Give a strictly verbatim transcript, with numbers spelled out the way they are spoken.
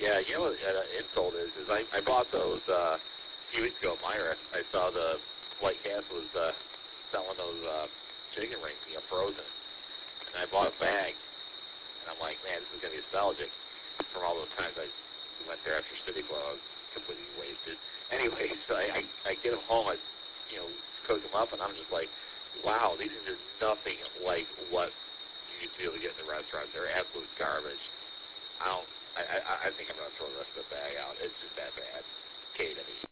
Yeah, you know what an insult is? Is I, I bought those uh, a few weeks ago at Myra. I saw the White Castle was uh, selling those uh, chicken wings, you know, frozen. And I bought a bag. And I'm like, man, this is going to be nostalgic from all those times I went there after City Flow. I was completely wasted. Anyway, so I, I, I get them home, I, you know, cook them up, and I'm just like, wow, these things are nothing like what you used to be able to get in the restaurants. They're absolute garbage. I don't, I, I, I think I'm going to throw the rest of the bag out. It's just that bad. K to me.